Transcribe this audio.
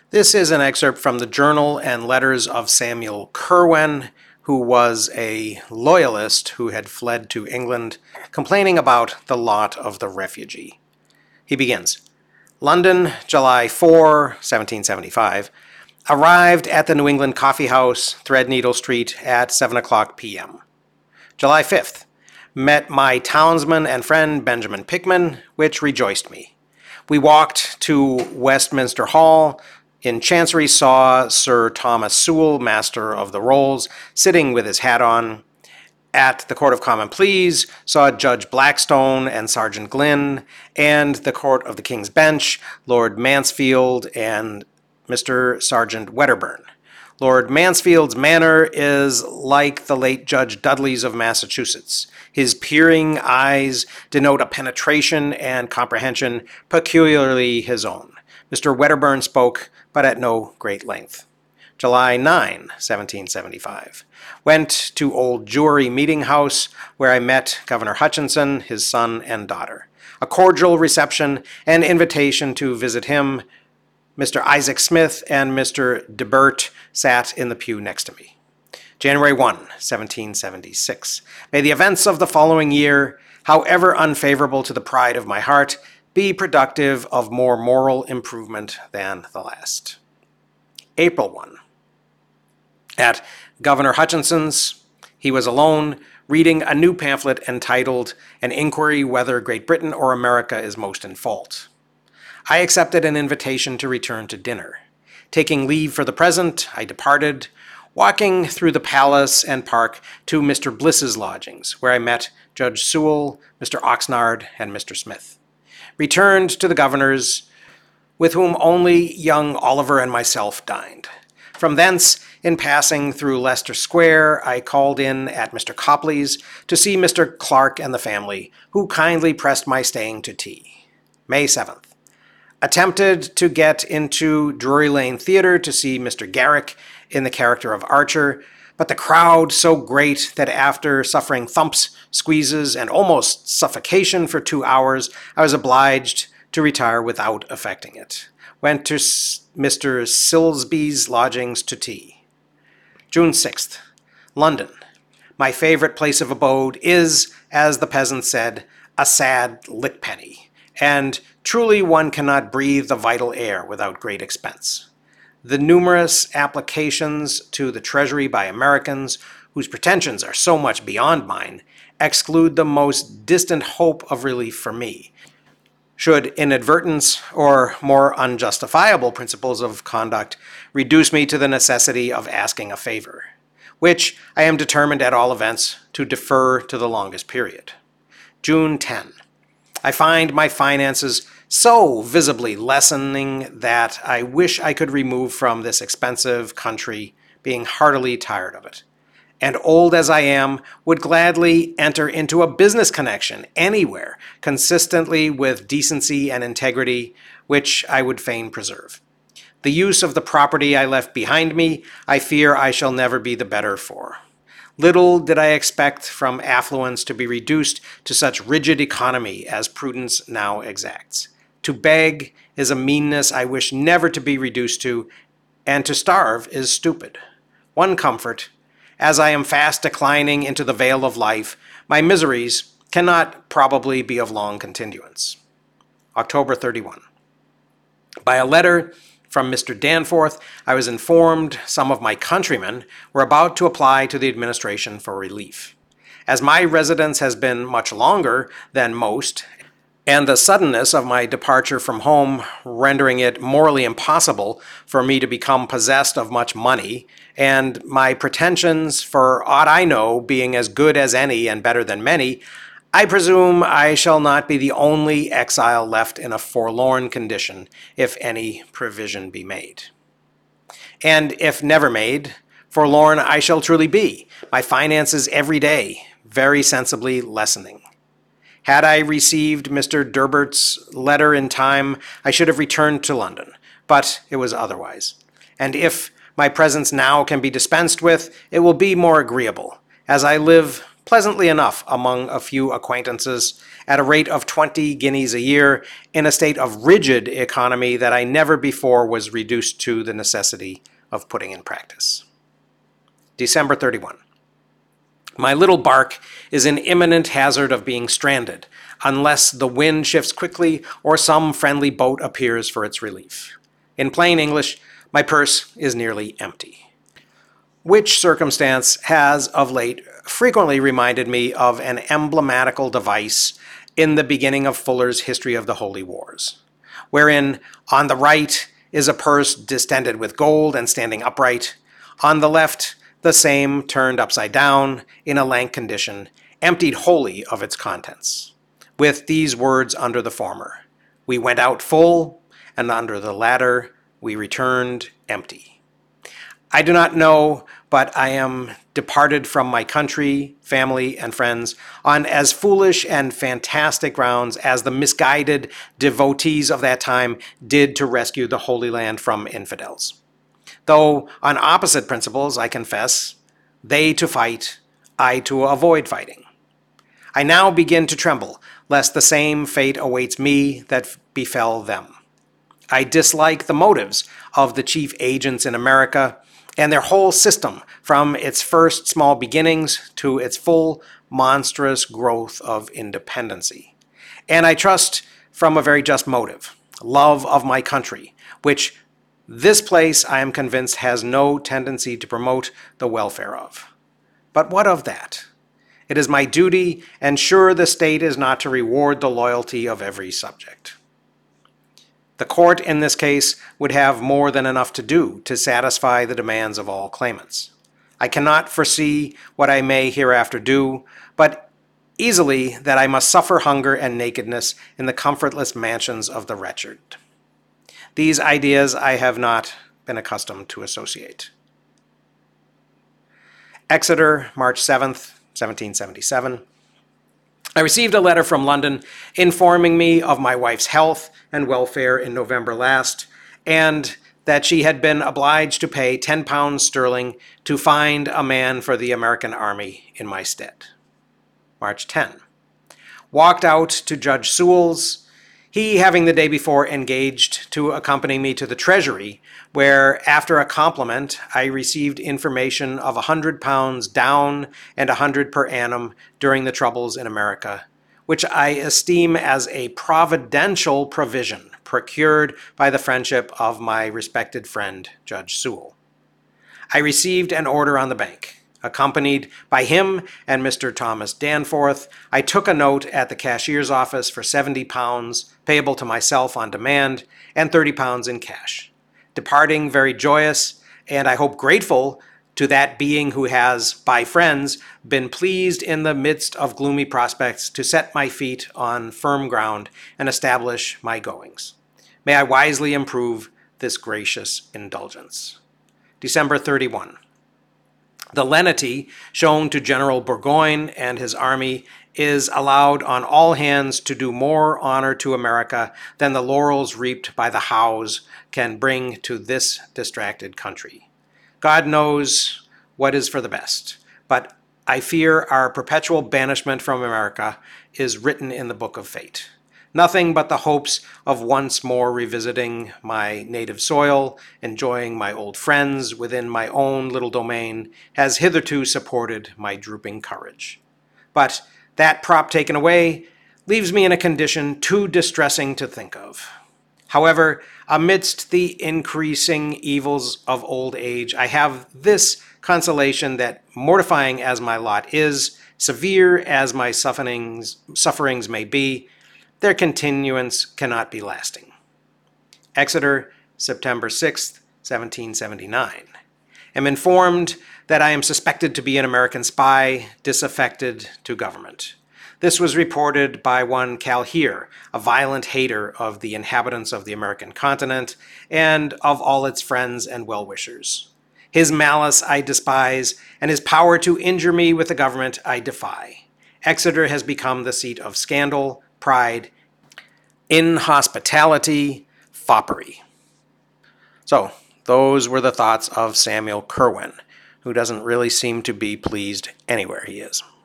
This is an excerpt from the Journal and Letters of Samuel Curwen, who was a loyalist who had fled to England, complaining about the lot of the refugee. He begins, London, July 4, 1775. Arrived at the New England Coffee House, Threadneedle Street, at 7 o'clock p.m. July 5th. Met my townsman and friend Benjamin Pickman, which rejoiced me. We walked to Westminster Hall. In Chancery saw Sir Thomas Sewell, Master of the Rolls, sitting with his hat on. At the Court of Common Pleas saw Judge Blackstone and Sergeant Glynn, and the Court of the King's Bench, Lord Mansfield and Mr. Sergeant Wedderburn. Lord Mansfield's manner is like the late Judge Dudley's of Massachusetts. His peering eyes denote a penetration and comprehension peculiarly his own. Mr. Wedderburn spoke, but at no great length. July 9, 1775. Went to Old Jewry Meeting House, where I met Governor Hutchinson, his son and daughter. A cordial reception and invitation to visit him. Mr. Isaac Smith and Mr. de Burt sat in the pew next to me. January 1, 1776. May the events of the following year, however unfavorable to the pride of my heart, be productive of more moral improvement than the last. April 1. At Governor Hutchinson's, he was alone, reading a new pamphlet entitled An Inquiry Whether Great Britain or America is Most in Fault. I accepted an invitation to return to dinner. Taking leave for the present, I departed, walking through the palace and park to Mr. Bliss's lodgings, where I met Judge Sewell, Mr. Oxnard, and Mr. Smith. Returned to the governor's, with whom only young Oliver and myself dined. From thence, in passing through Leicester Square, I called in at Mr. Copley's to see Mr. Clark and the family, who kindly pressed my staying to tea. May 7th. Attempted to get into Drury Lane Theatre to see Mr. Garrick in the character of Archer, but the crowd so great that after suffering thumps, squeezes, and almost suffocation for 2 hours, I was obliged to retire without affecting it. Went to Mr. Silsby's lodgings to tea. June 6th. London. My favorite place of abode is, as the peasant said, a sad lickpenny, and truly one cannot breathe the vital air without great expense. The numerous applications to the Treasury by Americans, whose pretensions are so much beyond mine, exclude the most distant hope of relief for me, should inadvertence or more unjustifiable principles of conduct reduce me to the necessity of asking a favor, which I am determined at all events to defer to the longest period. June 10. I find my finances so visibly lessening that I wish I could remove from this expensive country, being heartily tired of it. And old as I am, would gladly enter into a business connection anywhere, consistently with decency and integrity, which I would fain preserve. The use of the property I left behind me, I fear I shall never be the better for. Little did I expect from affluence to be reduced to such rigid economy as prudence now exacts. To beg is a meanness I wish never to be reduced to, and to starve is stupid. One comfort, as I am fast declining into the vale of life, my miseries cannot probably be of long continuance. October 31. By a letter from Mr. Danforth, I was informed some of my countrymen were about to apply to the administration for relief. As my residence has been much longer than most, and the suddenness of my departure from home rendering it morally impossible for me to become possessed of much money, and my pretensions, for aught I know, being as good as any and better than many, I presume I shall not be the only exile left in a forlorn condition, if any provision be made. And if never made, forlorn I shall truly be, my finances every day very sensibly lessening. Had I received Mr. Derbert's letter in time, I should have returned to London, but it was otherwise. And if my presence now can be dispensed with, it will be more agreeable, as I live pleasantly enough among a few acquaintances, at a rate of 20 guineas a year, in a state of rigid economy that I never before was reduced to the necessity of putting in practice. December 31. My little bark is in imminent hazard of being stranded, unless the wind shifts quickly or some friendly boat appears for its relief. In plain English, my purse is nearly empty. Which circumstance has of late frequently reminded me of an emblematical device in the beginning of Fuller's History of the Holy Wars, wherein on the right is a purse distended with gold and standing upright, on the left the same turned upside down in a lank condition, emptied wholly of its contents, with these words under the former: "We went out full, and under the latter we returned empty." I do not know, but I am departed from my country, family, and friends on as foolish and fantastic grounds as the misguided devotees of that time did to rescue the Holy Land from infidels. Though on opposite principles, I confess, they to fight, I to avoid fighting. I now begin to tremble, lest the same fate awaits me that befell them. I dislike the motives of the chief agents in America and their whole system, from its first small beginnings to its full monstrous growth of independency. And I trust from a very just motive, love of my country, which this place, I am convinced, has no tendency to promote the welfare of. But what of that? It is my duty, and sure the state is not to reward the loyalty of every subject. The court in this case would have more than enough to do to satisfy the demands of all claimants. I cannot foresee what I may hereafter do, but easily that I must suffer hunger and nakedness in the comfortless mansions of the wretched. These ideas I have not been accustomed to associate. Exeter, March 7th, 1777. I received a letter from London informing me of my wife's health and welfare in November last, and that she had been obliged to pay £10 sterling to find a man for the American Army in my stead. March 10. Walked out to Judge Sewell's, he having the day before engaged to accompany me to the Treasury, where, after a compliment, I received information of £100 down and £100 per annum during the troubles in America, which I esteem as a providential provision procured by the friendship of my respected friend, Judge Sewell. I received an order on the bank. Accompanied by him and Mr. Thomas Danforth, I took a note at the cashier's office for £70 payable to myself on demand and £30 in cash. Departing very joyous, and I hope grateful to that being who has, by friends, been pleased in the midst of gloomy prospects to set my feet on firm ground and establish my goings. May I wisely improve this gracious indulgence. December 31. The lenity shown to General Burgoyne and his army is allowed on all hands to do more honor to America than the laurels reaped by the Howes can bring to this distracted country. God knows what is for the best, but I fear our perpetual banishment from America is written in the book of fate. Nothing but the hopes of once more revisiting my native soil, enjoying my old friends within my own little domain, has hitherto supported my drooping courage. But that prop taken away leaves me in a condition too distressing to think of. However, amidst the increasing evils of old age, I have this consolation that, mortifying as my lot is, severe as my sufferings may be, their continuance cannot be lasting. Exeter, September 6th, 1779. Am informed that I am suspected to be an American spy, disaffected to government. This was reported by one Calhere, a violent hater of the inhabitants of the American continent and of all its friends and well-wishers. His malice I despise, and his power to injure me with the government I defy. Exeter has become the seat of scandal, pride, inhospitality, foppery. So, those were the thoughts of Samuel Curwen, who doesn't really seem to be pleased anywhere he is.